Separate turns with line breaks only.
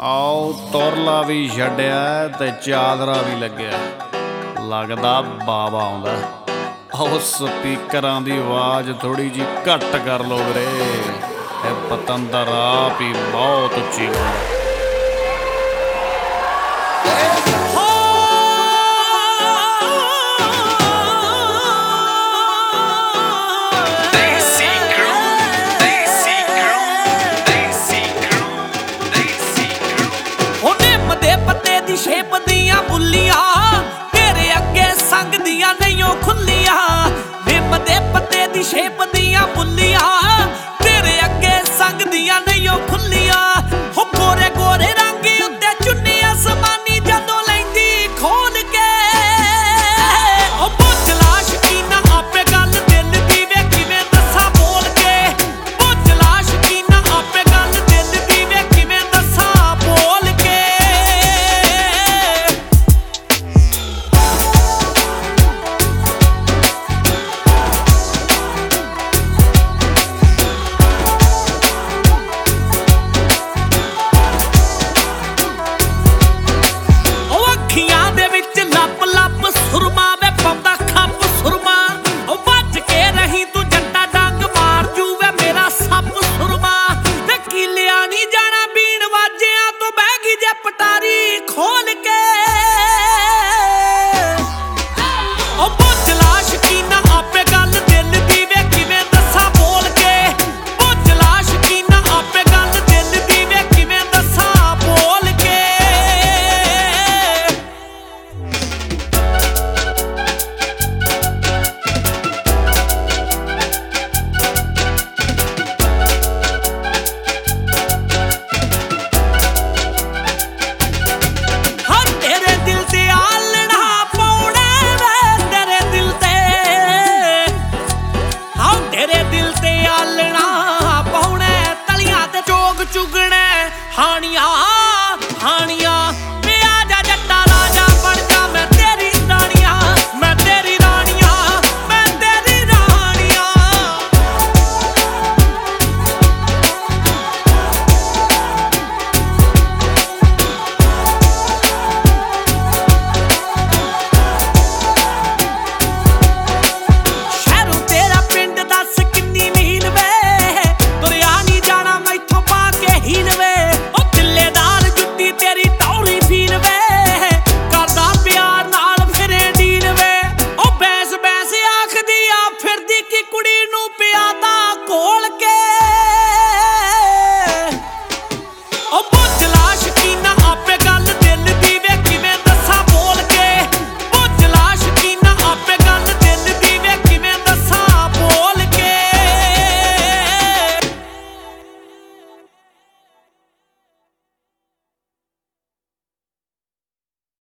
ਆਓ ਤੁਰਲਾ ਵੀ ਛੱਡਿਆ ਤੇ ਚਾਦਰਾ ਵੀ ਲੱਗਿਆ, ਲੱਗਦਾ ਬਾਬਾ ਆਉਂਦਾ। ਆਓ ਸਪੀਕਰਾਂ ਦੀ ਆਵਾਜ਼ ਥੋੜੀ ਜੀ ਘੱਟ ਕਰ ਲੋ ਵੀਰੇ, ਇਹ ਪਤੰਦਰ ਆਪ ਹੀ ਬਹੁਤ ਉੱਚੀ ਗਾਉਂਦਾ।
ਸ਼ੇਪ ਦੀਆਂ ਬੁੱਲੀਆਂ ਤੇਰੇ ਅੱਗੇ ਸੰਗਦੀਆਂ ਨਹੀਂ ਉਹ ਖੁੱਲੀਆਂ। ਨਿੰਮ ਦੇ ਪੱਤੇ ਦੀ ਸ਼ੇਪ ਦੀਆਂ ਬੁੱਲੀਆਂ ਤੇਰੇ ਅੱਗੇ ਸੰਗਦੀਆਂ ਨਹੀਂ ਉਹ ਖੁੱਲੀਆਂ। ਹੋ ਗੋਰੇ ਗੋਰੇ ਰੰਗ ਉੱਤੇ ਚੁੰਨੀ ਅਸਮਾਨੀ ਜਦੋਂ ਲੈਂਦੀ ਖੋਲ ਕੇ। ਉਹ ਪੁੱਛ ਲਾ ਸ਼ਕੀਨਾ ਆਪੇ ਗੱਲ ਦਿਲ ਦੀ ਵੇ ਕਿਵੇਂ ਦੱਸਾਂ ਬੋਲ ਕੇ। ਪੁੱਛ ਲਾ ਸ਼ਕੀਨਾ ਆਪੇ ਗੱਲ ਦਿਲ ਦੀ ਵੇ ਕਿਵੇਂ ਦੱਸਾਂ ਬੋਲ ਕੇ। ਚੁਗਣਾ ਹਾਣੀਆਂ ਹਾਣੀਆਂ ਵੇ ਆ ਜਾ ਜੱਟਾ ਰਾਜਾ ਬਣ ਜਾ ਮੈਂ ਤੇਰੀ ਰਾਣੀਆਂ। ਮੈਂ ਤੇਰੀ ਰਾਣੀਆਂ ਮੈਂ ਤੇਰੀ ਰਾਣੀਆਂ। ਸ਼ਹਿਰੋਂ ਤੇਰਾ ਪਿੰਡ ਦੱਸ ਕਿੰਨੀ ਮੀਲ ਵੇ ਤੁਰਿਆ ਨਹੀਂ ਜਾਣਾ ਮੈਥੋਂ ਹੀਲ ਵੇ। ਉਹ ਦਿੱਲੇਦਾਰ ਜੁੱਤੀ ਤੇਰੀ ਟੌਰੀ ਫੀਲ ਵੇ ਕਰਦਾ ਪਿਆਰ ਨਾਲ ਫਿਰੇ ਡੀਲ ਵੇ। ਉਹ ਬੈਸ ਬੈਸ ਆਖਦੀ ਆ ਫਿਰਦੀ ਕਿ ਕੁੜੀ ਨੂੰ ਪਿਆਦਾ ਕੋਲ ਕੇ। ਉਹ ਪੁੱਛ ਲਾ ਸ਼ਕੀਨਾ